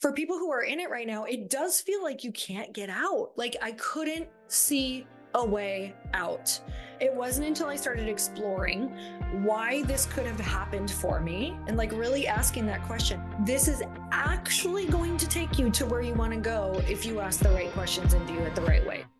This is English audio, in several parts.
for people who are in it right now, it does feel like you can't get out. Like I couldn't see a way out. It wasn't until I started exploring why this could have happened for me and like really asking that question. This is actually going to take you to where you want to go if you ask the right questions and do it the right way.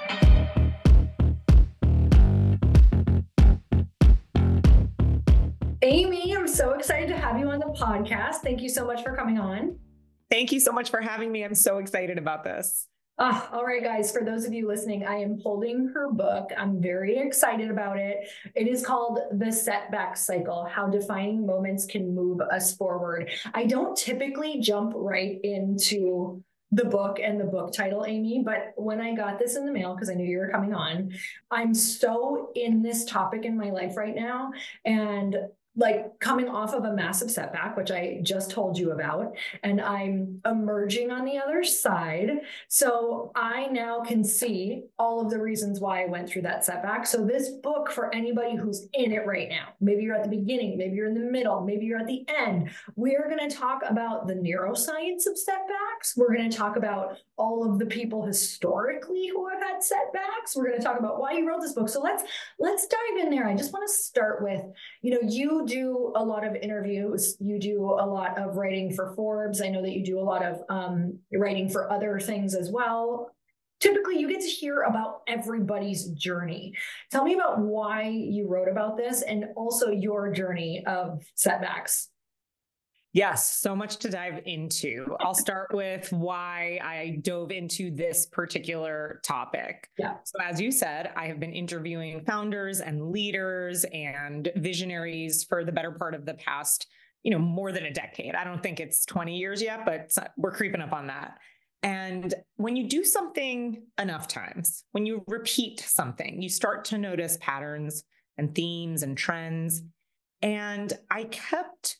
Amy, I'm so excited to have you on the podcast. Thank you so much for coming on. Thank you so much for having me. I'm so excited about this. All right, guys, for those of you listening, I am holding her book. I'm very excited about it. It is called The Setback Cycle, How Defining Moments Can Move Us Forward. I don't typically jump right into the book and the book title, Amy, but when I got this in the mail, because I knew you were coming on, I'm so in this topic in my life right now. And like coming off of a massive setback, which I just told you about, and I'm emerging on the other side. So I now can see all of the reasons why I went through that setback. So this book, for anybody who's in it right now, maybe you're at the beginning, maybe you're in the middle, maybe you're at the end, we're going to talk about the neuroscience of setbacks. We're going to talk about all of the people historically who have had setbacks. We're going to talk about why you wrote this book. So let's dive in there. I just want to start with, you do a lot of interviews. You do a lot of writing for Forbes. I know that you do a lot of writing for other things as well. Typically, you get to hear about everybody's journey. Tell me about why you wrote about this and also your journey of setbacks. Yes, so much to dive into. I'll start with why I dove into this particular topic. Yeah. So as you said, I have been interviewing founders and leaders and visionaries for the better part of the past, more than a decade. I don't think it's 20 years yet, but we're creeping up on that. And when you do something enough times, when you repeat something, you start to notice patterns and themes and trends. And I kept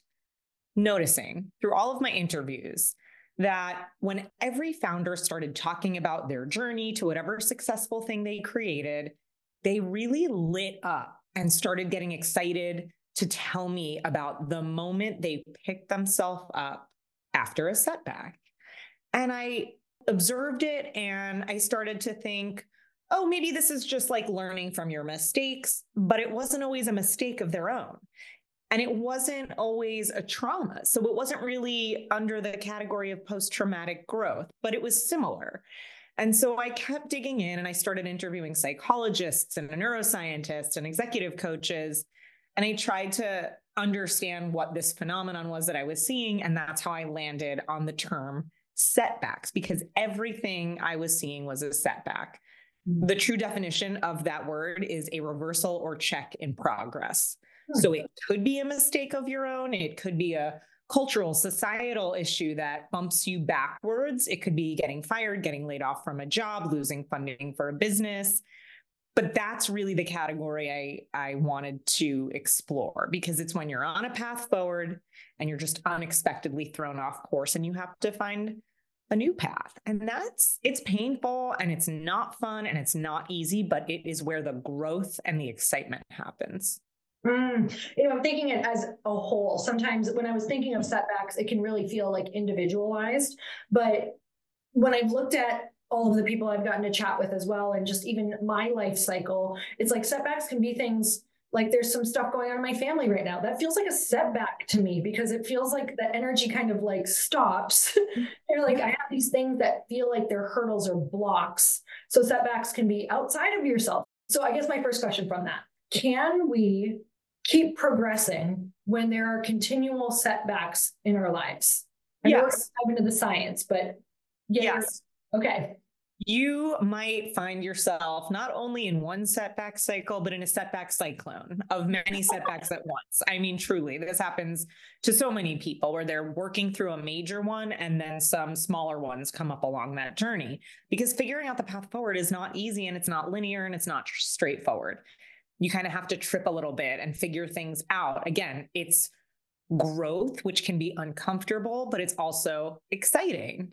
noticing through all of my interviews that when every founder started talking about their journey to whatever successful thing they created, they really lit up and started getting excited to tell me about the moment they picked themselves up after a setback. And I observed it and I started to think, oh, maybe this is just like learning from your mistakes, but it wasn't always a mistake of their own. And it wasn't always a trauma. So it wasn't really under the category of post-traumatic growth, but it was similar. And so I kept digging in and I started interviewing psychologists and neuroscientists and executive coaches. And I tried to understand what this phenomenon was that I was seeing. And that's how I landed on the term setbacks, because everything I was seeing was a setback. The true definition of that word is a reversal or check in progress. So it could be a mistake of your own. It could be a cultural, societal issue that bumps you backwards. It could be getting fired, getting laid off from a job, losing funding for a business. But that's really the category I wanted to explore, because it's when you're on a path forward and you're just unexpectedly thrown off course and you have to find a new path. And it's painful and it's not fun and it's not easy, but it is where the growth and the excitement happens. I'm thinking it as a whole. Sometimes when I was thinking of setbacks, it can really feel like individualized. But when I've looked at all of the people I've gotten to chat with as well, and just even my life cycle, it's like setbacks can be things like there's some stuff going on in my family right now. That feels like a setback to me because it feels like the energy kind of like stops. You're like, I have these things that feel like they're hurdles or blocks. So setbacks can be outside of yourself. So I guess my first question from that, can we keep progressing when there are continual setbacks in our lives? I know we're diving into the science, but yes. Okay. You might find yourself not only in one setback cycle, but in a setback cyclone of many setbacks at once. I mean, truly, this happens to so many people where they're working through a major one and then some smaller ones come up along that journey, because figuring out the path forward is not easy and it's not linear and it's not straightforward. You kind of have to trip a little bit and figure things out. Again, it's growth, which can be uncomfortable, but it's also exciting.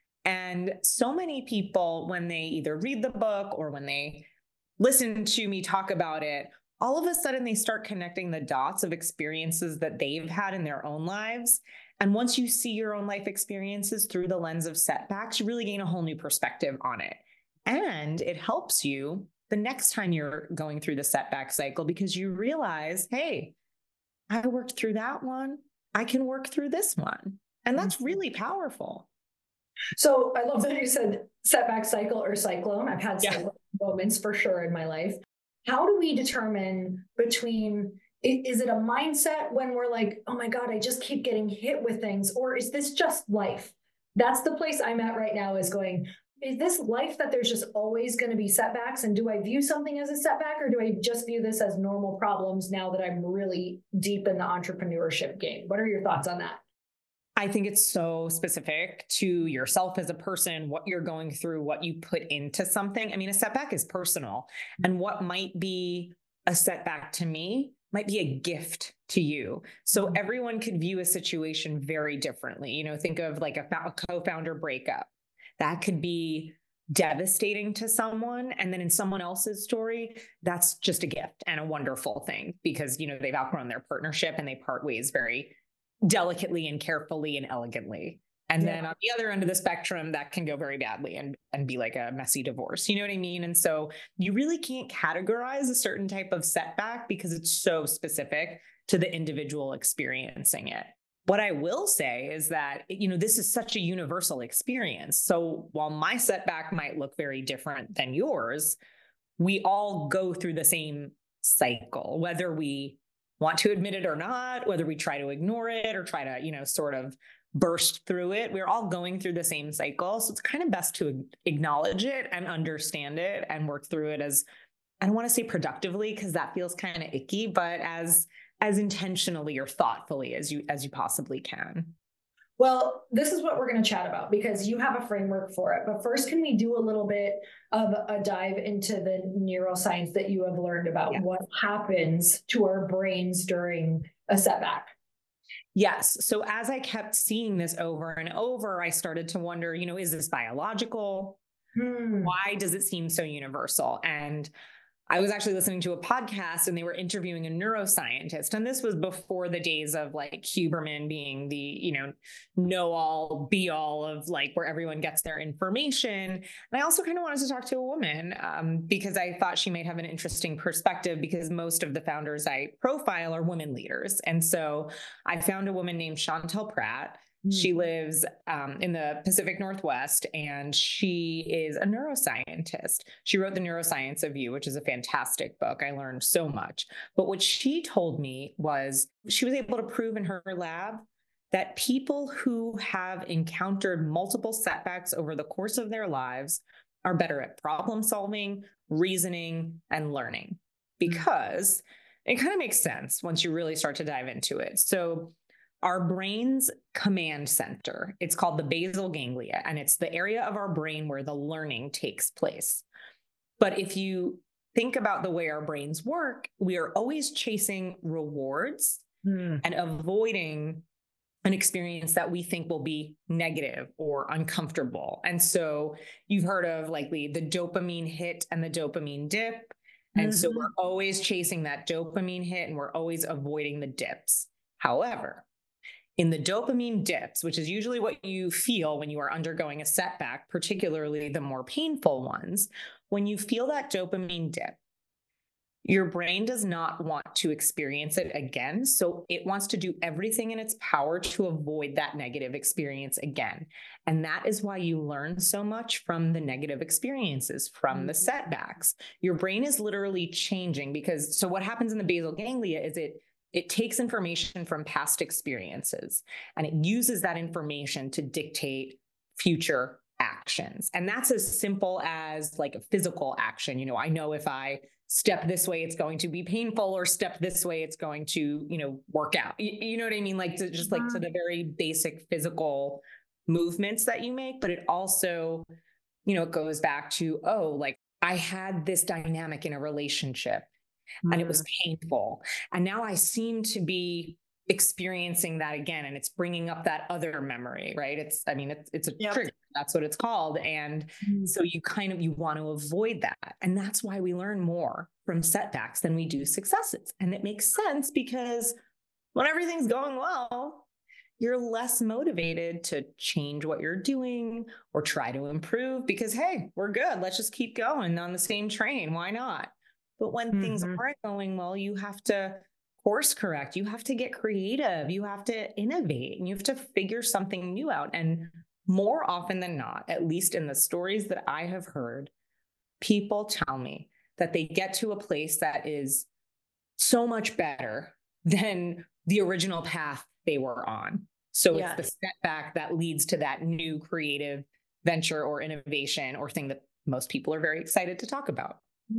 And so many people, when they either read the book or when they listen to me talk about it, all of a sudden they start connecting the dots of experiences that they've had in their own lives. And once you see your own life experiences through the lens of setbacks, you really gain a whole new perspective on it. And it helps you the next time you're going through the setback cycle because you realize, hey, I worked through that one. I can work through this one. And that's really powerful. So I love that you said setback cycle or cyclone. I've had cyclone moments for sure in my life. How do we determine between, is it a mindset when we're like, oh my God, I just keep getting hit with things, or is this just life? That's the place I'm at right now, is going, is this life that there's just always going to be setbacks? And do I view something as a setback, or do I just view this as normal problems now that I'm really deep in the entrepreneurship game? What are your thoughts on that? I think it's so specific to yourself as a person, what you're going through, what you put into something. I mean, a setback is personal, and what might be a setback to me might be a gift to you. So everyone could view a situation very differently. You know, think of like a co-founder breakup. That could be devastating to someone. And then in someone else's story, that's just a gift and a wonderful thing because, you know, they've outgrown their partnership and they part ways very delicately and carefully and elegantly. And then on the other end of the spectrum, that can go very badly and be like a messy divorce. You know what I mean? And so you really can't categorize a certain type of setback because it's so specific to the individual experiencing it. What I will say is that, you know, this is such a universal experience. So while my setback might look very different than yours, we all go through the same cycle, whether we want to admit it or not, whether we try to ignore it or try to, you know, sort of burst through it. We're all going through the same cycle. So it's kind of best to acknowledge it and understand it and work through it as, I don't want to say productively because that feels kind of icky, but as intentionally or thoughtfully as you possibly can. Well, this is what we're going to chat about because you have a framework for it. But first, can we do a little bit of a dive into the neuroscience that you have learned about what happens to our brains during a setback? Yes. So as I kept seeing this over and over, I started to wonder, you know, is this biological? Why does it seem so universal? And I was actually listening to a podcast and they were interviewing a neuroscientist. And this was before the days of like Huberman being the, you know all be all of like where everyone gets their information. And I also kind of wanted to talk to a woman because I thought she might have an interesting perspective because most of the founders I profile are women leaders. And so I found a woman named Chantel Pratt. She lives in the Pacific Northwest, and she is a neuroscientist. She wrote The Neuroscience of You, which is a fantastic book. I learned so much. But what she told me was she was able to prove in her lab that people who have encountered multiple setbacks over the course of their lives are better at problem solving, reasoning, and learning. Because it kind of makes sense once you really start to dive into it. So our brain's command center, it's called the basal ganglia, and it's the area of our brain where the learning takes place. But if you think about the way our brains work, we are always chasing rewards and avoiding an experience that we think will be negative or uncomfortable. And so you've heard of likely the dopamine hit and the dopamine dip. And so we're always chasing that dopamine hit and we're always avoiding the dips. However, in the dopamine dips, which is usually what you feel when you are undergoing a setback, particularly the more painful ones, when you feel that dopamine dip, your brain does not want to experience it again. So it wants to do everything in its power to avoid that negative experience again. And that is why you learn so much from the negative experiences, from the setbacks. Your brain is literally changing because, so what happens in the basal ganglia is it takes information from past experiences and it uses that information to dictate future actions. And that's as simple as like a physical action. You know, I know if I step this way, it's going to be painful, or step this way, it's going to, you know, work out. You know what I mean? Like to just like to the very basic physical movements that you make, but it also, you know, it goes back to, oh, like I had this dynamic in a relationship and it was painful. And now I seem to be experiencing that again. And it's bringing up that other memory, right? It's a trigger. That's what it's called. And so you want to avoid that. And that's why we learn more from setbacks than we do successes. And it makes sense because when everything's going well, you're less motivated to change what you're doing or try to improve because, hey, we're good. Let's just keep going on the same train. Why not? But when things aren't going well, you have to course correct. You have to get creative. You have to innovate and you have to figure something new out. And more often than not, at least in the stories that I have heard, people tell me that they get to a place that is so much better than the original path they were on. So it's the setback that leads to that new creative venture or innovation or thing that most people are very excited to talk about.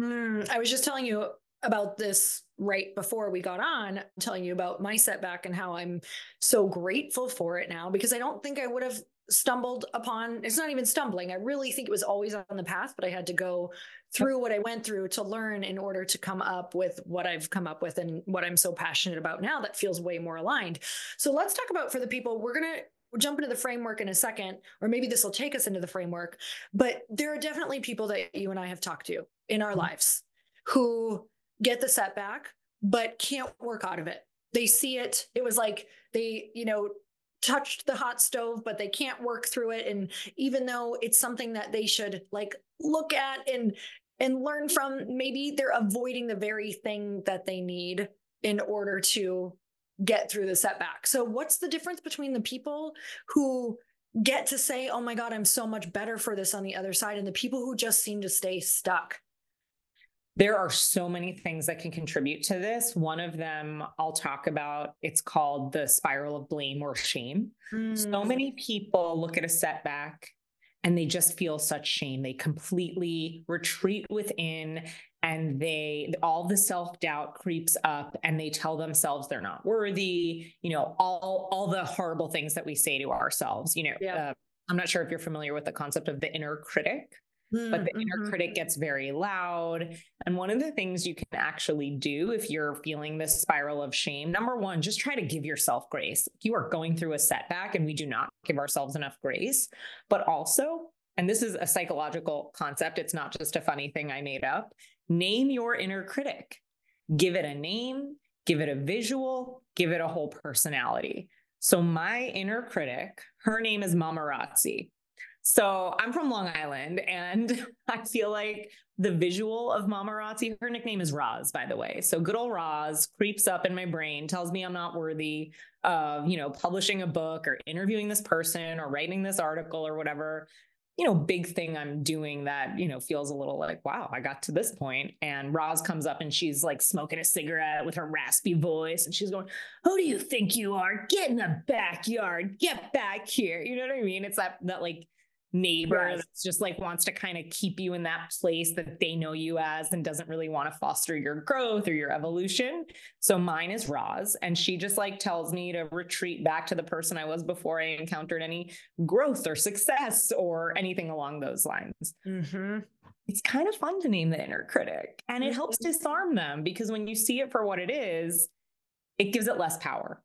I was just telling you about this right before we got on, telling you about my setback and how I'm so grateful for it now, because I don't think I would have stumbled upon, it's not even stumbling. I really think it was always on the path, but I had to go through what I went through to learn in order to come up with what I've come up with and what I'm so passionate about now that feels way more aligned. So let's talk about, for the people, we're going to jump into the framework in a second, or maybe this will take us into the framework, but there are definitely people that you and I have talked to in our lives who get the setback, but can't work out of it. They see it. It was like they, touched the hot stove, but they can't work through it. And even though it's something that they should like look at and learn from, maybe they're avoiding the very thing that they need in order to get through the setback. So what's the difference between the people who get to say, oh my God, I'm so much better for this on the other side, and the people who just seem to stay stuck? There are so many things that can contribute to this. One of them I'll talk about, it's called the spiral of blame or shame. So many people look at a setback and they just feel such shame. They completely retreat within and all the self-doubt creeps up and they tell themselves they're not worthy, all the horrible things that we say to ourselves, I'm not sure if you're familiar with the concept of the inner critic. But the inner critic gets very loud. And one of the things you can actually do if you're feeling this spiral of shame, number one, just try to give yourself grace. You are going through a setback and we do not give ourselves enough grace. But also, and this is a psychological concept, it's not just a funny thing I made up, name your inner critic. Give it a name, give it a visual, give it a whole personality. So my inner critic, her name is Mamarazzi. So I'm from Long Island and I feel like the visual of Mamarazzi, her nickname is Roz, by the way. So good old Roz creeps up in my brain, tells me I'm not worthy of, publishing a book or interviewing this person or writing this article or whatever, big thing I'm doing that, feels a little like, wow, I got to this point. And Roz comes up and she's like smoking a cigarette with her raspy voice. And she's going, who do you think you are? Get in the backyard, get back here. You know what I mean? It's that like neighbor that's just like wants to kind of keep you in that place that they know you as and doesn't really want to foster your growth or your evolution. So mine is Roz, and she just like tells me to retreat back to the person I was before I encountered any growth or success or anything along those lines. It's kind of fun to name the inner critic, and it helps disarm them because when you see it for what it is, it gives it less power.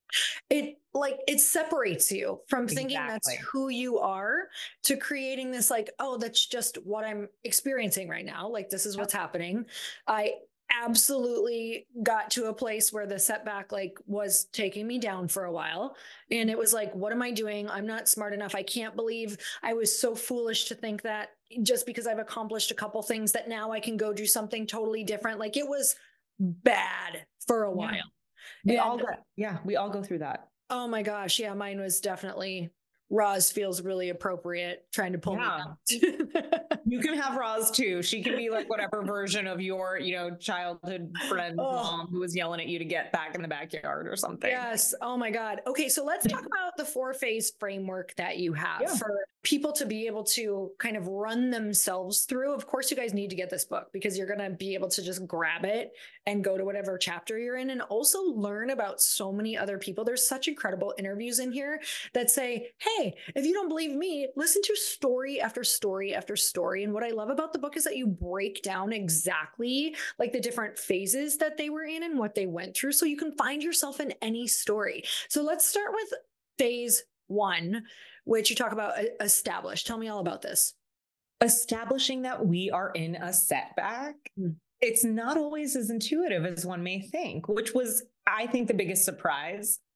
It separates you from thinking that's who you are to creating this like, oh, that's just what I'm experiencing right now. Like, this is what's happening. I absolutely got to a place where the setback like was taking me down for a while. And it was like, what am I doing? I'm not smart enough. I can't believe I was so foolish to think that just because I've accomplished a couple things that now I can go do something totally different. Like, it was bad for a while. We all go through that. Oh my gosh. Yeah. Mine was definitely Roz feels really appropriate trying to pull me out. You can have Roz too. She can be like whatever version of your, childhood friend mom who was yelling at you to get back in the backyard or something. Yes. Oh my God. Okay. So let's talk about the 4-phase framework that you have for people to be able to kind of run themselves through. Of course, you guys need to get this book because you're going to be able to just grab it and go to whatever chapter you're in and also learn about so many other people. There's such incredible interviews in here that say, hey, if you don't believe me, listen to story after story after story. And what I love about the book is that you break down exactly like the different phases that they were in and what they went through. So you can find yourself in any story. So let's start with phase 1, which you talk about establish. Tell me all about this. Establishing that we are in a setback. It's not always as intuitive as one may think, which was, I think, the biggest surprise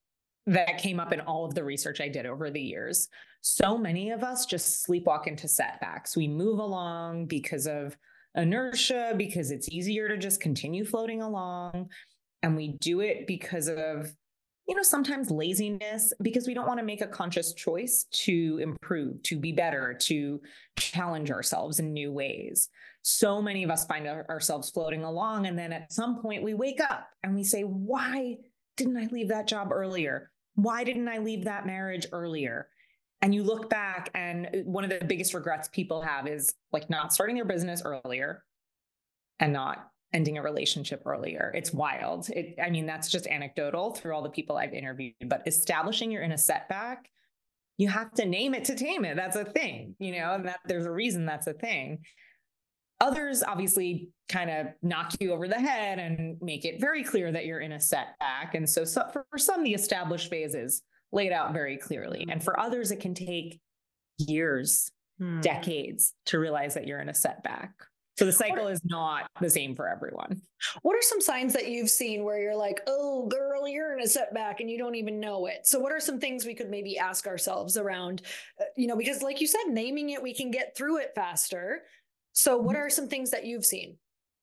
that came up in all of the research I did over the years. So many of us just sleepwalk into setbacks. We move along because of inertia, because it's easier to just continue floating along. And we do it because of, sometimes laziness, because we don't want to make a conscious choice to improve, to be better, to challenge ourselves in new ways. So many of us find ourselves floating along. And then at some point we wake up and we say, why didn't I leave that job earlier? Why didn't I leave that marriage earlier? And you look back, and one of the biggest regrets people have is like not starting their business earlier and not ending a relationship earlier. It's wild. That's just anecdotal through all the people I've interviewed, but establishing you're in a setback, you have to name it to tame it. That's a thing, and that there's a reason that's a thing. Others obviously kind of knock you over the head and make it very clear that you're in a setback. And so for some, the established phase is laid out very clearly. And for others, it can take years, decades to realize that you're in a setback. So the cycle is not the same for everyone. What are some signs that you've seen where you're like, oh, girl, you're in a setback and you don't even know it? So what are some things we could maybe ask ourselves around, because like you said, naming it, we can get through it faster. So what are some things that you've seen?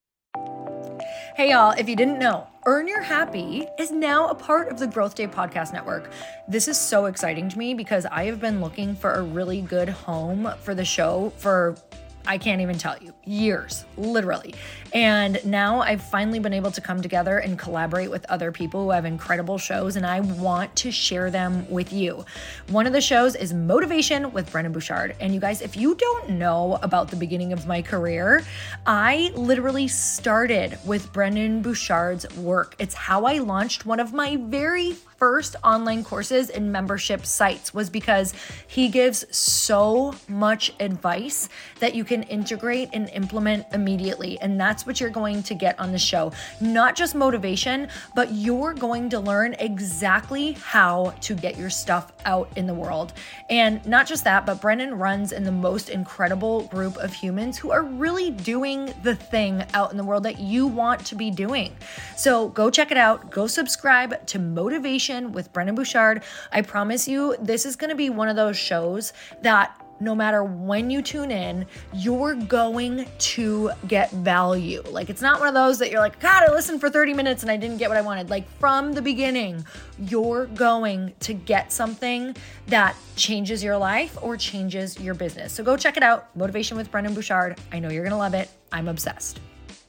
Hey y'all, if you didn't know, Earn Your Happy is now a part of the Growth Day Podcast Network. This is so exciting to me because I have been looking for a really good home for the show for, I can't even tell you, years, literally. And now I've finally been able to come together and collaborate with other people who have incredible shows, and I want to share them with you. One of the shows is Motivation with Brendon Burchard. And you guys, if you don't know about the beginning of my career, I literally started with Brendon Burchard's work. It's how I launched one of my very first online courses and membership sites, was because he gives so much advice that you can integrate and implement immediately. And that's what you're going to get on the show. Not just motivation, but you're going to learn exactly how to get your stuff out in the world. And not just that, but Brendon runs in the most incredible group of humans who are really doing the thing out in the world that you want to be doing. So go check it out. Go subscribe to Motivation with Brendon Burchard. I promise you, this is going to be one of those shows that no matter when you tune in, you're going to get value. Like, it's not one of those that you're like, God, I listened for 30 minutes and I didn't get what I wanted. Like, from the beginning, you're going to get something that changes your life or changes your business. So go check it out. Motivation with Brendon Burchard. I know you're going to love it. I'm obsessed.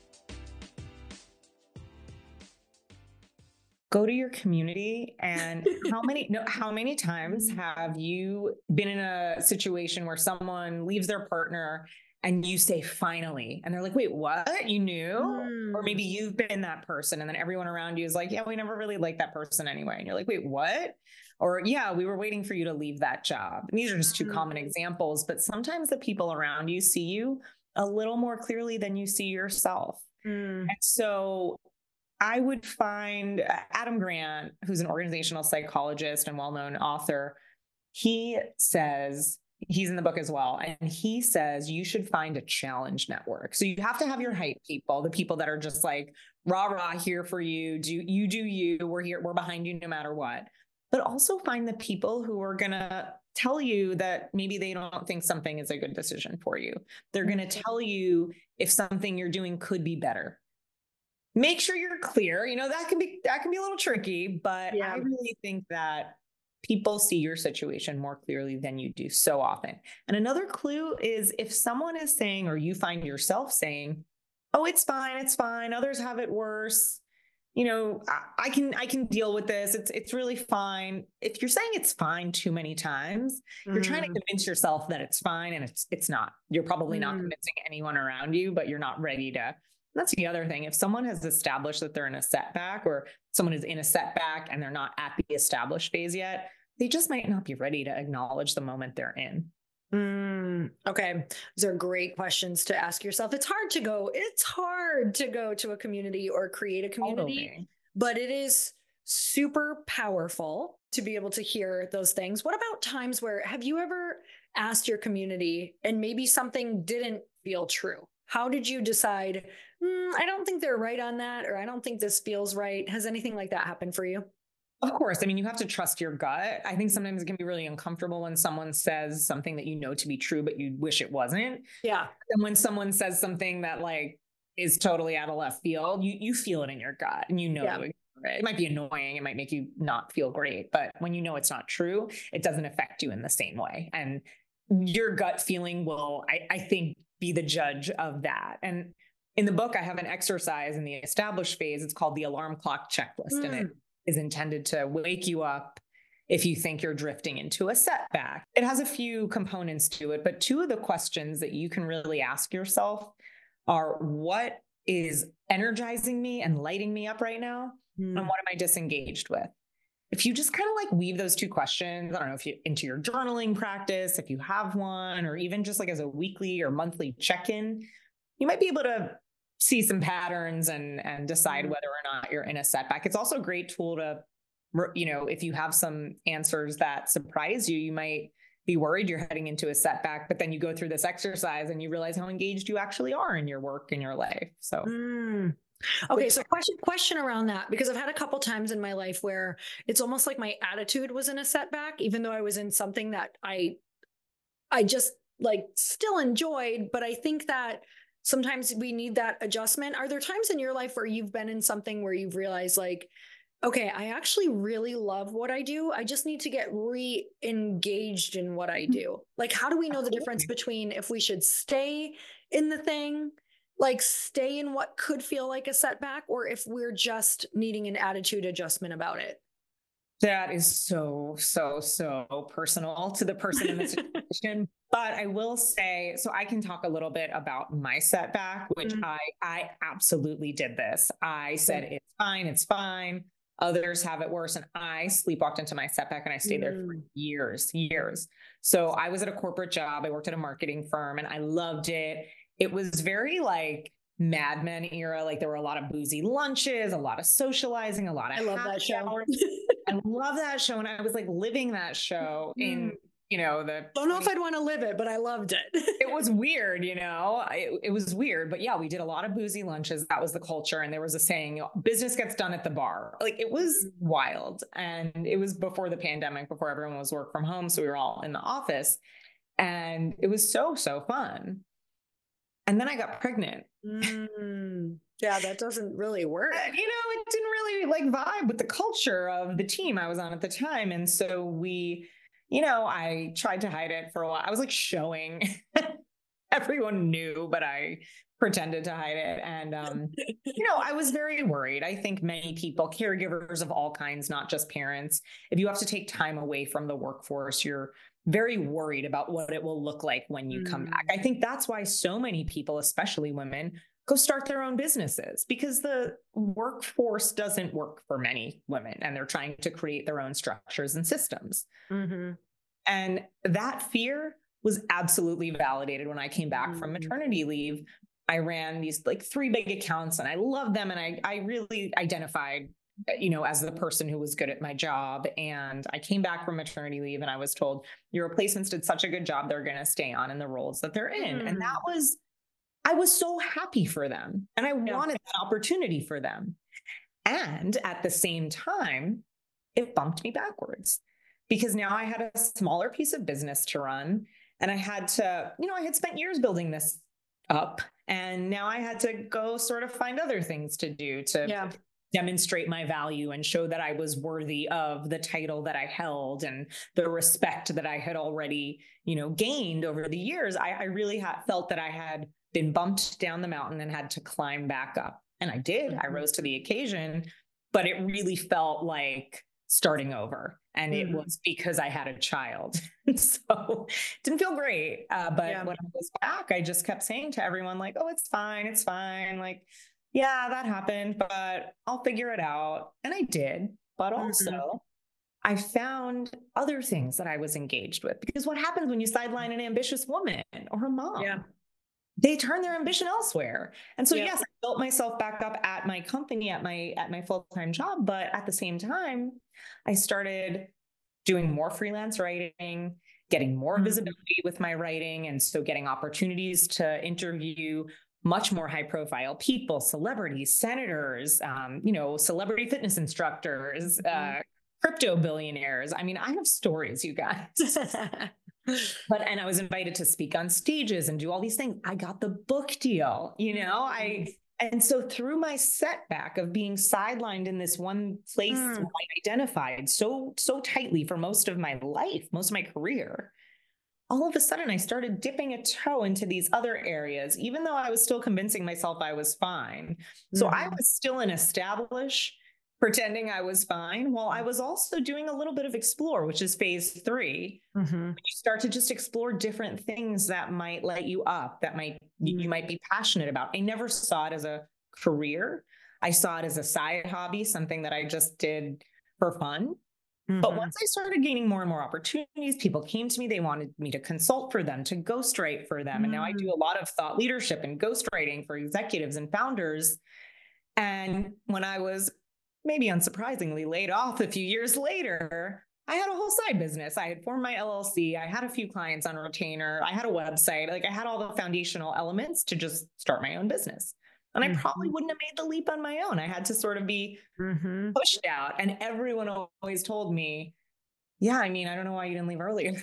Go to your community. And how many times have you been in a situation where someone leaves their partner and you say, finally, and they're like, wait, what? You knew? Or maybe you've been that person and then everyone around you is like, yeah, we never really liked that person anyway. And you're like, wait, what? Or yeah, we were waiting for you to leave that job. And these are just two common examples, but sometimes the people around you see you a little more clearly than you see yourself. And so I would find Adam Grant, who's an organizational psychologist and well-known author. He says, he's in the book as well, and he says you should find a challenge network. So you have to have your hype people, the people that are just like, rah, rah, here for you. Do you, we're here, we're behind you no matter what. But also find the people who are going to tell you that maybe they don't think something is a good decision for you. They're going to tell you if something you're doing could be better. Make sure you're clear. That can be a little tricky, but I really think that people see your situation more clearly than you do so often. And another clue is if someone is saying, or you find yourself saying, oh, it's fine. Others have it worse. I can deal with this. It's really fine. If you're saying it's fine too many times, you're trying to convince yourself that it's fine, and it's not. You're probably not convincing anyone around you, but you're not ready to. That's the other thing. If someone has established that they're in a setback, or someone is in a setback and they're not at the established phase yet, they just might not be ready to acknowledge the moment they're in. Okay. These are great questions to ask yourself. It's hard to go to a community or create a community, but it is super powerful to be able to hear those things. What about times where, have you ever asked your community and maybe something didn't feel true? How did you decide, I don't think they're right on that, or I don't think this feels right? Has anything like that happened for you? Of course. I mean, you have to trust your gut. I think sometimes it can be really uncomfortable when someone says something that you know to be true, but you wish it wasn't. Yeah. And when someone says something that like is totally out of left field, you feel it in your gut and you know, Yeah. it might be annoying. It might make you not feel great, but when you know it's not true, it doesn't affect you in the same way. And your gut feeling will, I think, be the judge of that. And in the book, I have an exercise in the established phase. It's called the alarm clock checklist. And it is intended to wake you up if you think you're drifting into a setback. It has a few components to it, but two of the questions that you can really ask yourself are, what is energizing me and lighting me up right now? And what am I disengaged with? If you just kind of like weave those two questions, I don't know if you into your journaling practice, if you have one, or even just like as a weekly or monthly check-in, you might be able to see some patterns and decide whether or not you're in a setback. It's also a great tool to, you know, if you have some answers that surprise you, you might be worried you're heading into a setback, but then you go through this exercise and you realize how engaged you actually are in your work and your life. So. Okay. So question around that, because I've had a couple times in my life where it's almost like my attitude was in a setback, even though I was in something that I just like still enjoyed. But I think that sometimes we need that adjustment. Are there times in your life where you've been in something where you've realized like, okay, I actually really love what I do. I just need to get re-engaged in what I do. Like, how do we know the difference between if we should stay in the thing, like stay in what could feel like a setback, or if we're just needing an attitude adjustment about it? That is so personal to the person in the situation. But I will say, so I can talk a little bit about my setback, which I absolutely did this. I said, it's fine. Others have it worse. And I sleepwalked into my setback and I stayed there for years. So I was at a corporate job. I worked at a marketing firm and I loved it. It was very like Mad Men era. Like there were a lot of boozy lunches, a lot of socializing, a lot of I love that show. I love that show. And I was like living that show in, you know, don't know if I'd want to live it, but I loved it. It was weird, you know, it was weird, but yeah, we did a lot of boozy lunches. That was the culture. And there was a saying, you know, business gets done at the bar. Like it was wild. And it was before the pandemic, before everyone was work from home. So we were all in the office and it was so fun. And then I got pregnant. Yeah, that doesn't really work. You know, it didn't really like vibe with the culture of the team I was on at the time. And so we, you know, I tried to hide it for a while. I was like showing everyone knew, but I pretended to hide it. And, you know, I was very worried. I think many people, caregivers of all kinds, not just parents, if you have to take time away from the workforce, you're very worried about what it will look like when you come back. I think that's why so many people, especially women, go start their own businesses, because the workforce doesn't work for many women and they're trying to create their own structures and systems. And that fear was absolutely validated when I came back from maternity leave. I ran these like 3 big accounts and I loved them. And I really identified, you know, as the person who was good at my job. And I came back from maternity leave and I was told, your replacements did such a good job, they're going to stay on in the roles that they're in. And that was, I was so happy for them. And I wanted that opportunity for them. And at the same time, it bumped me backwards because now I had a smaller piece of business to run. And I had to, you know, I had spent years building this up. And now I had to go sort of find other things to do to demonstrate my value and show that I was worthy of the title that I held and the respect that I had already, you know, gained over the years. I really felt that I had been bumped down the mountain and had to climb back up. And I did. I rose to the occasion, but it really felt like starting over. And it was because I had a child. So it didn't feel great. But when I was back, I just kept saying to everyone like, oh, it's fine. It's fine. Like, yeah, that happened, but I'll figure it out. And I did. But also I found other things that I was engaged with, because what happens when you sideline an ambitious woman or a mom? They turn their ambition elsewhere. And so, yes, I built myself back up at my company, at my full-time job. But at the same time, I started doing more freelance writing, getting more visibility with my writing. And so getting opportunities to interview much more high profile people, celebrities, senators, you know, celebrity fitness instructors, crypto billionaires. I mean, I have stories, you guys. And I was invited to speak on stages and do all these things. I got the book deal, and so through my setback of being sidelined in this one place I identified so tightly for most of my life, most of my career, all of a sudden I started dipping a toe into these other areas, even though I was still convincing myself I was fine. So I was still in establish, pretending I was fine, while I was also doing a little bit of explore, which is phase 3. You start to just explore different things that might light you up, that you might be passionate about. I never saw it as a career. I saw it as a side hobby, something that I just did for fun. But once I started gaining more and more opportunities, people came to me, they wanted me to consult for them, to ghostwrite for them. And now I do a lot of thought leadership and ghostwriting for executives and founders. And when I was maybe unsurprisingly laid off a few years later, I had a whole side business. I had formed my LLC. I had a few clients on retainer. I had a website. Like, I had all the foundational elements to just start my own business. And I probably wouldn't have made the leap on my own. I had to sort of be pushed out. And everyone always told me, yeah, I mean, I don't know why you didn't leave earlier.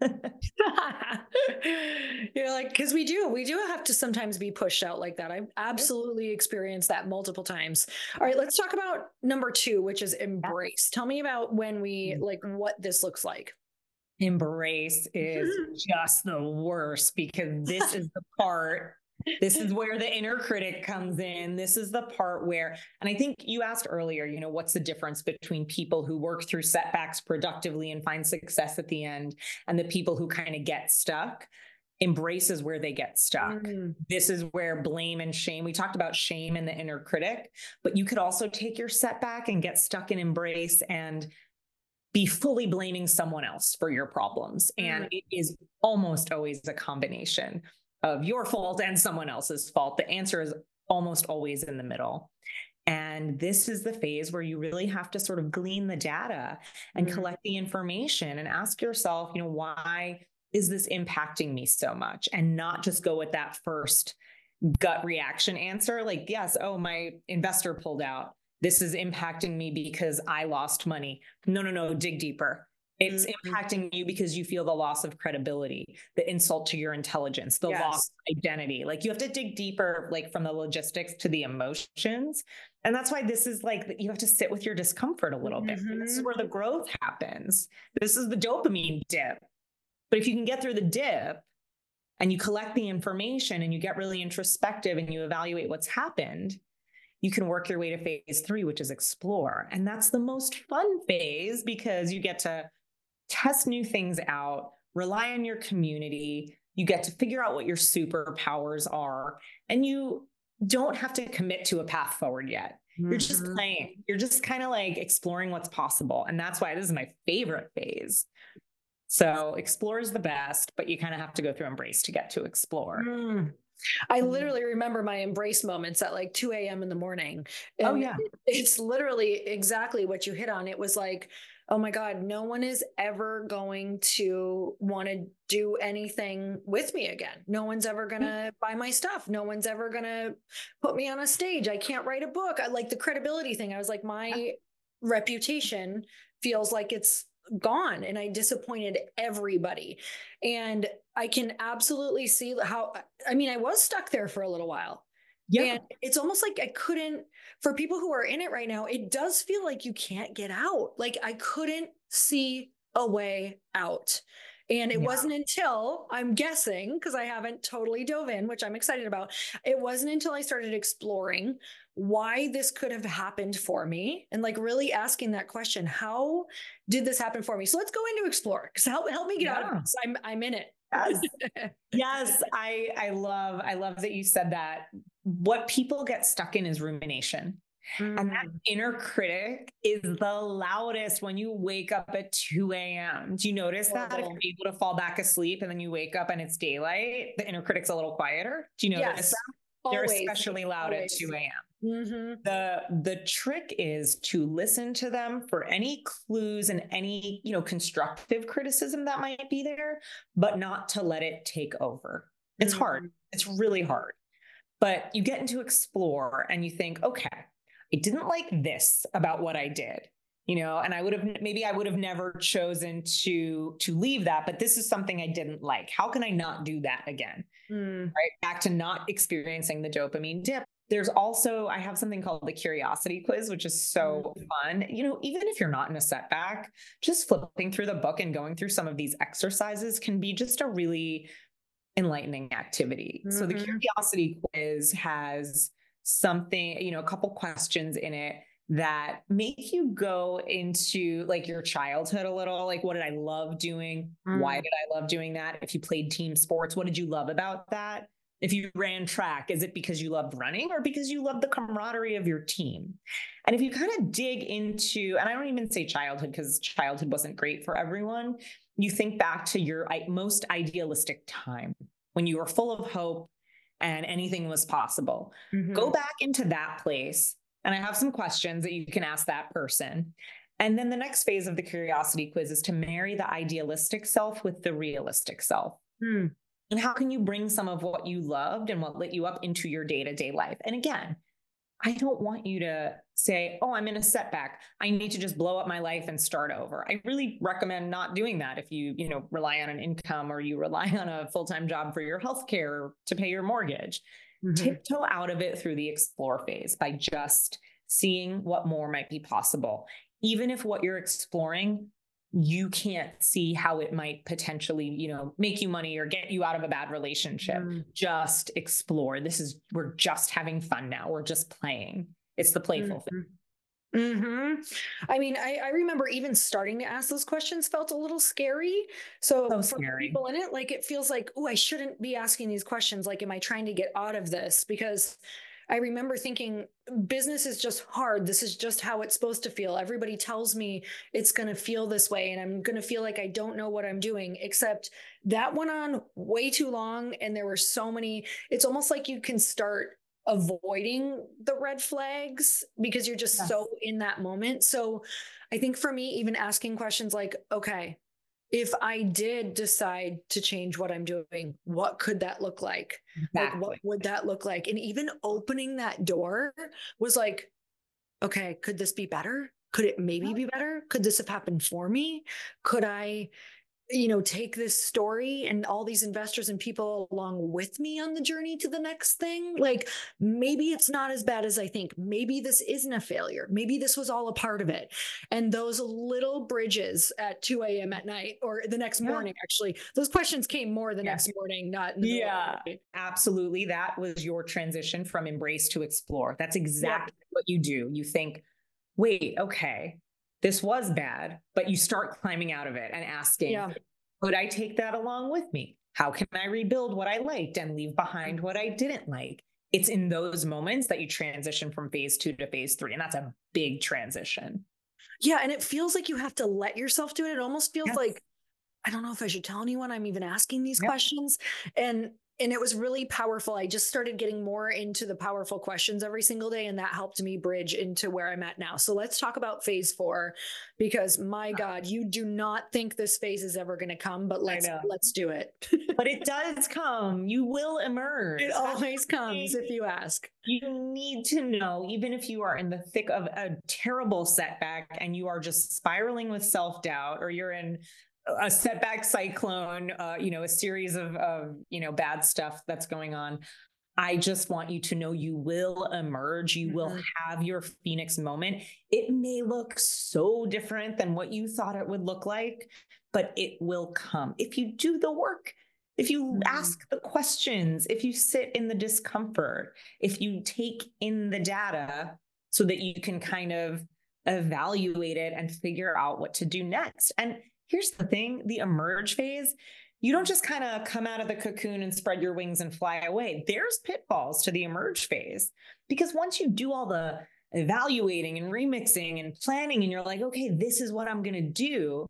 You're like, because we do have to sometimes be pushed out like that. I've absolutely experienced that multiple times. All right, let's talk about number 2, which is embrace. Tell me about when we, like, what this looks like. Embrace is just the worst, because this is the part. This is where the inner critic comes in. This is the part where, and I think you asked earlier, what's the difference between people who work through setbacks productively and find success at the end, and the people who kind of get stuck? Embrace is where they get stuck. This is where blame and shame, we talked about shame and the inner critic, but you could also take your setback and get stuck in embrace and be fully blaming someone else for your problems. And it is almost always a combination of your fault and someone else's fault. The answer is almost always in the middle. And this is the phase where you really have to sort of glean the data and collect the information and ask yourself, why is this impacting me so much? And not just go with that first gut reaction answer. Like, yes, my investor pulled out. This is impacting me because I lost money. No, dig deeper. It's impacting you because you feel the loss of credibility, the insult to your intelligence, the loss of identity. Like, you have to dig deeper, like, from the logistics to the emotions. And that's why this is like, you have to sit with your discomfort a little bit. This is where the growth happens. This is the dopamine dip. But if you can get through the dip and you collect the information and you get really introspective and you evaluate what's happened, you can work your way to phase 3, which is explore. And that's the most fun phase, because you get to test new things out, rely on your community. You get to figure out what your superpowers are, and you don't have to commit to a path forward yet. You're just playing. You're just kind of like exploring what's possible. And that's why this is my favorite phase. So explore is the best, but you kind of have to go through embrace to get to explore. I literally remember my embrace moments at like 2 a.m. in the morning. And it's literally exactly what you hit on. It was like, oh my God, no one is ever going to want to do anything with me again. No one's ever going to buy my stuff. No one's ever going to put me on a stage. I can't write a book. I like the credibility thing. I was like, my reputation feels like it's gone, and I disappointed everybody. And I can absolutely see how, I mean, I was stuck there for a little while. And it's almost like I couldn't, for people who are in it right now, it does feel like you can't get out. Like, I couldn't see a way out. And it wasn't until, I'm guessing, because I haven't totally dove in, which I'm excited about, it wasn't until I started exploring why this could have happened for me, and like really asking that question, how did this happen for me? So let's go into explore, because help me get out of this. I'm in it. Yes. I love that you said that. What people get stuck in is rumination. And that inner critic is the loudest when you wake up at 2 a.m. Do you notice that? If you're able to fall back asleep and then you wake up and it's daylight, the inner critic's a little quieter. Do you notice? They're especially loud at 2 a.m. The trick is to listen to them for any clues and any, constructive criticism that might be there, but not to let it take over. It's hard. It's really hard. But you get into explore and you think, okay, I didn't like this about what I did. and maybe I would have never chosen to leave that, but this is something I didn't like. How can I not do that again? Right. Back to not experiencing the dopamine dip. There's also, I have something called the curiosity quiz, which is so fun. Even if you're not in a setback, just flipping through the book and going through some of these exercises can be just a really enlightening activity. So the curiosity quiz has something, a couple questions in it that make you go into like your childhood a little, like, what did I love doing? Why did I love doing that? If you played team sports, what did you love about that? If you ran track, is it because you loved running or because you loved the camaraderie of your team? And if you kind of dig into, and I don't even say childhood because childhood wasn't great for everyone, you think back to your most idealistic time when you were full of hope and anything was possible. Go back into that place. And I have some questions that you can ask that person. And then the next phase of the curiosity quiz is to marry the idealistic self with the realistic self. And how can you bring some of what you loved and what lit you up into your day-to-day life? And again, I don't want you to say, oh, I'm in a setback, I need to just blow up my life and start over. I really recommend not doing that if you, rely on an income or you rely on a full-time job for your healthcare to pay your mortgage. Tiptoe out of it through the explore phase by just seeing what more might be possible. Even if what you're exploring, you can't see how it might potentially, make you money or get you out of a bad relationship. Just explore. We're just having fun now. We're just playing. It's the playful thing. I mean, I remember even starting to ask those questions felt a little scary. So for scary. people in it, like, it feels like, oh, I shouldn't be asking these questions. Like, am I trying to get out of this? Because I remember thinking business is just hard. This is just how it's supposed to feel. Everybody tells me it's going to feel this way and I'm going to feel like I don't know what I'm doing, except that went on way too long. And there were so many, it's almost like you can start avoiding the red flags because you're just so in that moment. So I think for me, even asking questions like, okay, if I did decide to change what I'm doing, what could that look like? Like, what would that look like? And even opening that door was like, okay, could this be better? Could it maybe be better? Could this have happened for me? Could I, take this story and all these investors and people along with me on the journey to the next thing? Like, maybe it's not as bad as I think. Maybe this isn't a failure. Maybe this was all a part of it. And those little bridges at 2 a.m. at night or the next morning, actually, those questions came more the next morning, not in the middle of the night. Absolutely. That was your transition from embrace to explore. That's exactly what you do. You think, wait, okay, this was bad, but you start climbing out of it and asking, could I take that along with me? How can I rebuild what I liked and leave behind what I didn't like? It's in those moments that you transition from phase 2 to phase 3. And that's a big transition. Yeah. And it feels like you have to let yourself do it. It almost feels like, I don't know if I should tell anyone I'm even asking these questions. And it was really powerful. I just started getting more into the powerful questions every single day. And that helped me bridge into where I'm at now. So let's talk about phase 4, because my God, you do not think this phase is ever going to come, but let's do it. But it does come. You will emerge. It always comes if you ask. You need to know, even if you are in the thick of a terrible setback and you are just spiraling with self-doubt, or you're in a setback cyclone, a series of bad stuff that's going on. I just want you to know you will emerge. You will have your Phoenix moment. It may look so different than what you thought it would look like, but it will come. If you do the work, if you ask the questions, if you sit in the discomfort, if you take in the data so that you can kind of evaluate it and figure out what to do next. And here's the thing, the emerge phase, you don't just kind of come out of the cocoon and spread your wings and fly away. There's pitfalls to the emerge phase, because once you do all the evaluating and remixing and planning and you're like, okay, this is what I'm going to do,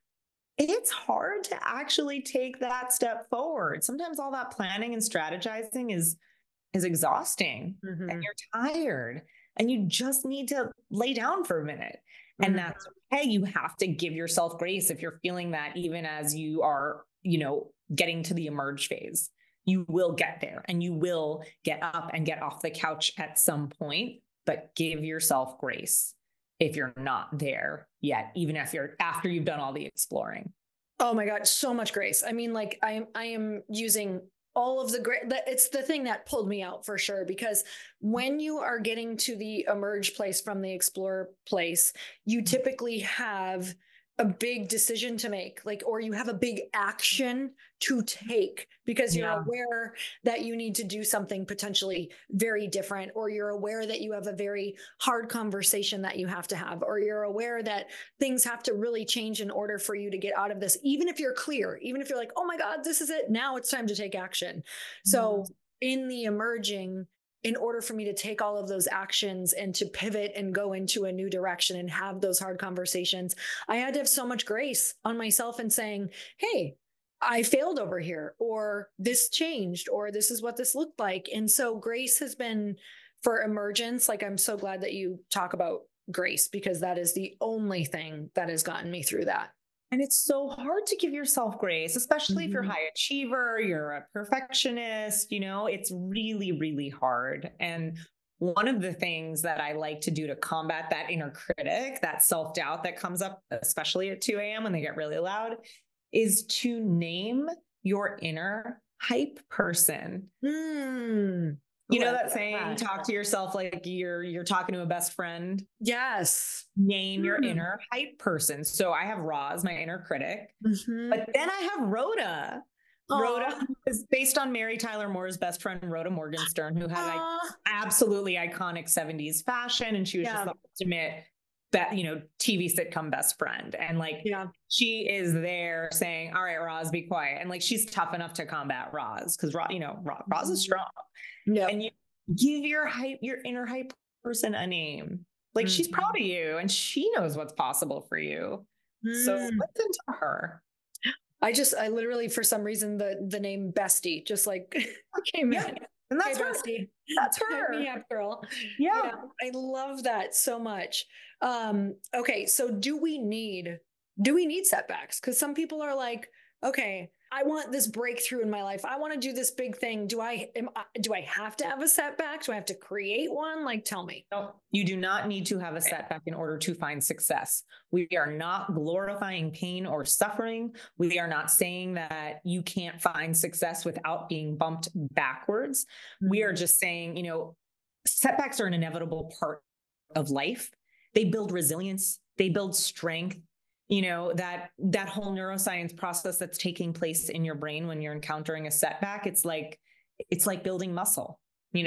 it's hard to actually take that step forward. Sometimes all that planning and strategizing is exhausting and you're tired and you just need to lay down for a minute. And that's okay. You have to give yourself grace if you're feeling that, even as you are, getting to the emerge phase. You will get there and you will get up and get off the couch at some point, but give yourself grace. if you're not there yet, even if after you've done all the exploring. Oh my God, so much grace. I mean, like I am using all of the great, it's the thing that pulled me out for sure, because when you are getting to the emerge place from the explore place, you typically have a big decision to make, like, or you have a big action to take because you're aware that you need to do something potentially very different, or you're aware that you have a very hard conversation that you have to have, or you're aware that things have to really change in order for you to get out of this. Even if you're clear, even if you're like, oh my God, this is it. Now it's time to take action. So in the emerging, in order for me to take all of those actions and to pivot and go into a new direction and have those hard conversations, I had to have so much grace on myself and saying, hey, I failed over here, or this changed, or this is what this looked like. And so grace has been for emergence. Like, I'm so glad that you talk about grace, because that is the only thing that has gotten me through that. And it's so hard to give yourself grace, especially if you're a high achiever, you're a perfectionist, it's really, really hard. And one of the things that I like to do to combat that inner critic, that self-doubt that comes up, especially at 2 a.m. when they get really loud, is to name your inner hype person. You know that saying, talk to yourself like you're talking to a best friend? Yes. Name your inner hype person. So I have Roz, my inner critic, but then I have Rhoda. Rhoda is based on Mary Tyler Moore's best friend, Rhoda Morgenstern, who had absolutely iconic 70s fashion. And she was just the ultimate TV sitcom best friend. And she is there saying, all right, Roz, be quiet. And she's tough enough to combat Roz, because Roz is strong. Yep. And you give your inner hype person a name. She's proud of you and she knows what's possible for you. So listen to her. I literally, for some reason, the name Bestie just came in. And that's her. Bestie. That's her. Hit me up, girl. Yeah. I love that so much. Okay. So do we need setbacks? Because some people are like, okay, I want this breakthrough in my life. I want to do this big thing. Do I have to have a setback? Do I have to create one? Tell me. No, you do not need to have a setback in order to find success. We are not glorifying pain or suffering. We are not saying that you can't find success without being bumped backwards. We are just saying, setbacks are an inevitable part of life. They build resilience. They build strength. That whole neuroscience process that's taking place in your brain when you're encountering a setback, it's like building muscle.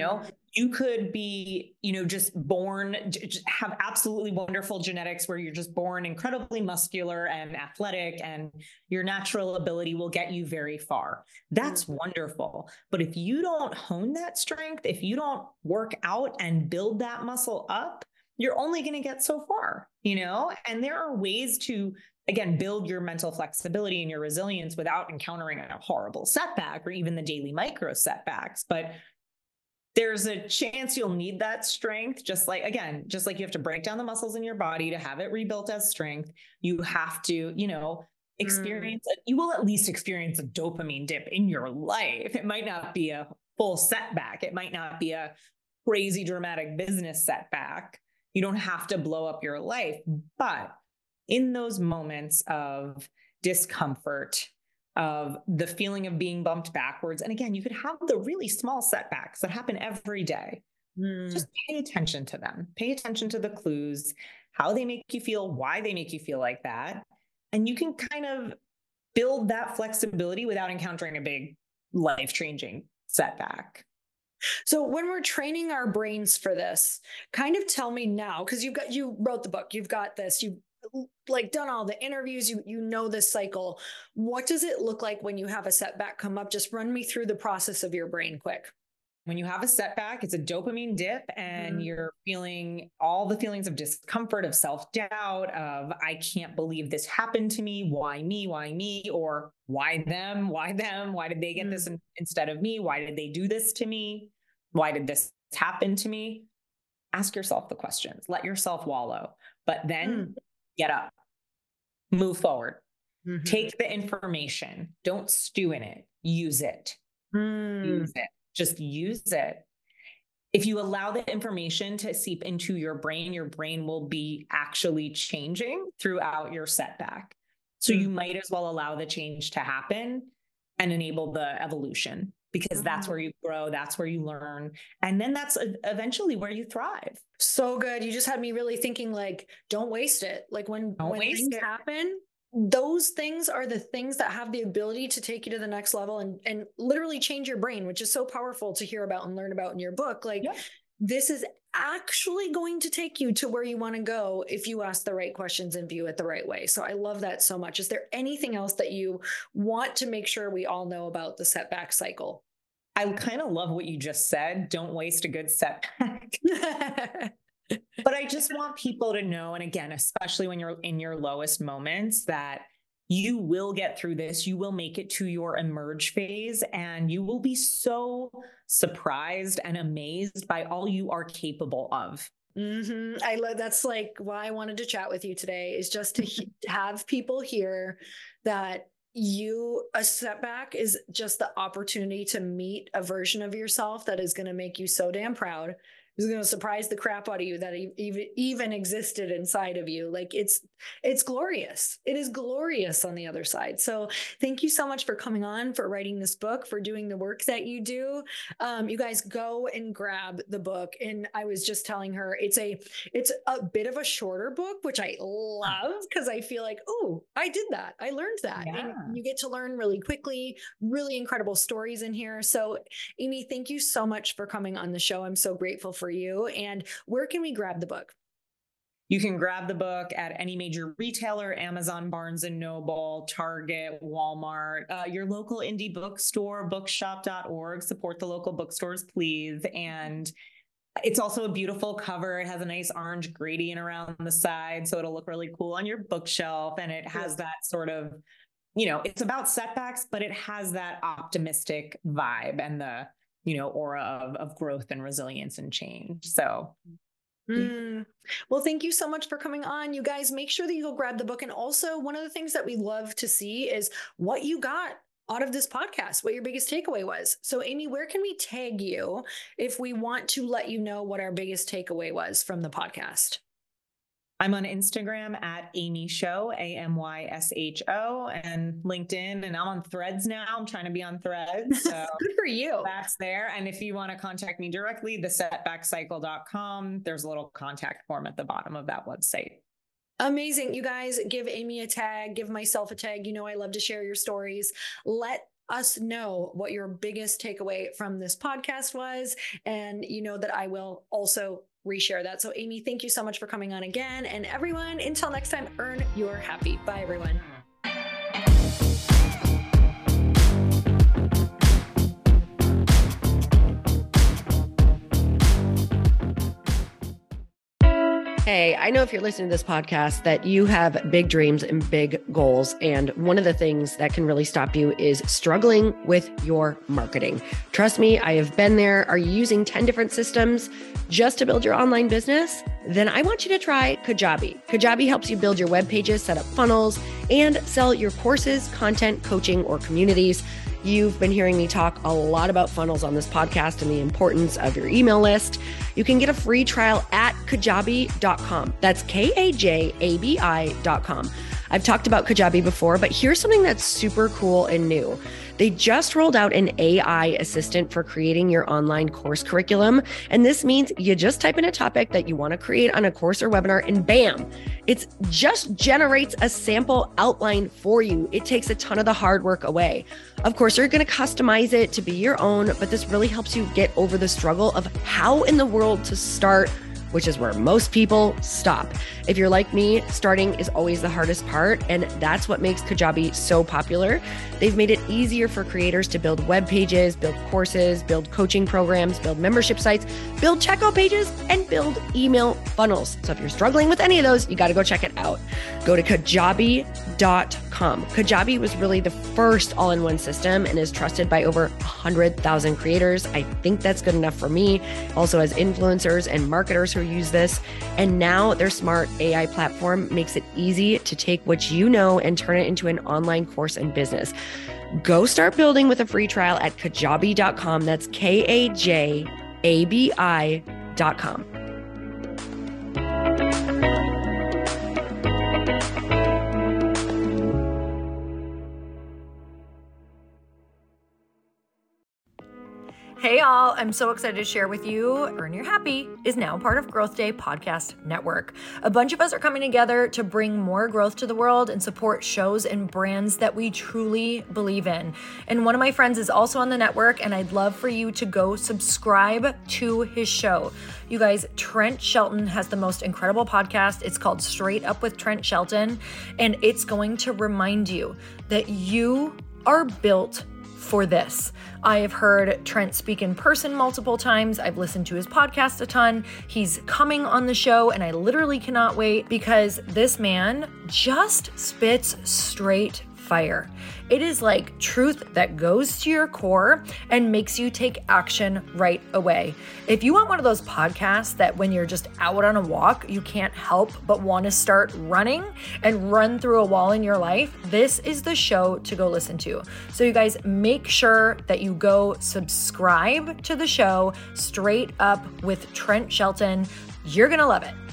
You could be, just born, have absolutely wonderful genetics where you're just born incredibly muscular and athletic, and your natural ability will get you very far. That's wonderful. But if you don't hone that strength, if you don't work out and build that muscle up, you're only going to get so far, and there are ways to, again, build your mental flexibility and your resilience without encountering a horrible setback or even the daily micro setbacks. But there's a chance you'll need that strength. Just like you have to break down the muscles in your body to have it rebuilt as strength. You have to, experience it. You will at least experience a dopamine dip in your life. It might not be a full setback. It might not be a crazy dramatic business setback. You don't have to blow up your life, but in those moments of discomfort, of the feeling of being bumped backwards, and again, you could have the really small setbacks that happen every day. Just pay attention to them. Pay attention to the clues, how they make you feel, why they make you feel like that. And you can kind of build that flexibility without encountering a big life-changing setback. So when we're training our brains for this, kind of tell me now, because you wrote the book, you've got this, you've done all the interviews, you know this cycle. What does it look like when you have a setback come up? Just run me through the process of your brain quick. When you have a setback, it's a dopamine dip, and you're feeling all the feelings of discomfort, of self-doubt, of I can't believe this happened to me. Why me? Or why them? Why did they get this instead of me? Why did they do this to me? Why did this happen to me? Ask yourself the questions. Let yourself wallow, but then get up, move forward, take the information. Don't stew in it. Use it. Use it. Just use it. if you allow the information to seep into your brain will be actually changing throughout your setback. So you might as well allow the change to happen and enable the evolution, because that's where you grow, that's where you learn. And then that's eventually where you thrive. So good. You just had me really thinking, like, don't waste it. Like when things happen, those things are the things that have the ability to take you to the next level and literally change your brain, which is so powerful to hear about and learn about in your book. Like, this is actually going to take you to where you want to go if you ask the right questions and view it the right way. So I love that so much. Is there anything else that you want to make sure we all know about the setback cycle? I kind of love what you just said. Don't waste a good setback. But I just want people to know, and again, especially when you're in your lowest moments, that you will get through this. You will make it to your emerge phase, and you will be so surprised and amazed by all you are capable of. I love, that's like why I wanted to chat with you today, is just to have people hear that a setback is just the opportunity to meet a version of yourself that is going to make you so damn proud. Is going to surprise the crap out of you that even existed inside of you. Like, it's glorious. It is glorious on the other side. So thank you so much for coming on, for writing this book, for doing the work that you do. You guys go and grab the book. And I was just telling her, it's a bit of a shorter book, which I love, because I feel like, oh, I did that. I learned that. Yeah. And you get to learn really quickly, really incredible stories in here. So Amy, thank you so much for coming on the show. I'm so grateful for you. And where can we grab the book? You can grab the book at any major retailer, Amazon, Barnes & Noble, Target, Walmart, your local indie bookstore, bookshop.org. Support the local bookstores, please. And it's also a beautiful cover. It has a nice orange gradient around the side, so it'll look really cool on your bookshelf. And it has that sort of, it's about setbacks, but it has that optimistic vibe and the aura of growth and resilience and change. So. Well, thank you so much for coming on. You guys, make sure that you go grab the book. And also, one of the things that we love to see is what you got out of this podcast, what your biggest takeaway was. So Amy, where can we tag you if we want to let you know what our biggest takeaway was from the podcast? I'm on Instagram at Amy Show, AMYSHO, and LinkedIn, and I'm on Threads now. I'm trying to be on Threads. So good for you. That's there. And if you want to contact me directly, thesetbackcycle.com, there's a little contact form at the bottom of that website. Amazing. You guys, give Amy a tag, give myself a tag. I love to share your stories. Let us know what your biggest takeaway from this podcast was. And that I will also reshare that. So Amy, thank you so much for coming on again. And everyone, until next time, earn your happy. Bye, everyone. Hey, I know if you're listening to this podcast that you have big dreams and big goals. And one of the things that can really stop you is struggling with your marketing. Trust me, I have been there. Are you using 10 different systems just to build your online business? Then I want you to try Kajabi. Kajabi helps you build your web pages, set up funnels, and sell your courses, content, coaching, or communities. You've been hearing me talk a lot about funnels on this podcast and the importance of your email list. You can get a free trial at kajabi.com. That's Kajabi.com. I've talked about Kajabi before, but here's something that's super cool and new. They just rolled out an AI assistant for creating your online course curriculum. And this means you just type in a topic that you want to create on a course or webinar, and bam, it just generates a sample outline for you. It takes a ton of the hard work away. Of course, you're going to customize it to be your own, but this really helps you get over the struggle of how in the world to start, which is where most people stop. If you're like me, starting is always the hardest part, and that's what makes Kajabi so popular. They've made it easier for creators to build web pages, build courses, build coaching programs, build membership sites, build checkout pages, and build email funnels. So if you're struggling with any of those, you got to go check it out. Go to Kajabi.com. Kajabi was really the first all-in-one system and is trusted by over 100,000 creators. I think that's good enough for me. Also has influencers and marketers who use this. And now their smart AI platform makes it easy to take what you know and turn it into an online course and business. Go start building with a free trial at Kajabi.com. That's Kajabi.com. abi.com. Hey y'all, I'm so excited to share with you Earn Your Happy is now part of Growth Day Podcast Network. A bunch of us are coming together to bring more growth to the world and support shows and brands that we truly believe in. And one of my friends is also on the network, and I'd love for you to go subscribe to his show. You guys, Trent Shelton has the most incredible podcast. It's called Straight Up with Trent Shelton, and it's going to remind you that you are built for this. I have heard Trent speak in person multiple times. I've listened to his podcast a ton. He's coming on the show, and I literally cannot wait because this man just spits straight fire. It is like truth that goes to your core and makes you take action right away. If you want one of those podcasts that when you're just out on a walk, you can't help but want to start running and run through a wall in your life, this is the show to go listen to. So you guys, make sure that you go subscribe to the show, Straight Up with Trent Shelton. You're going to love it.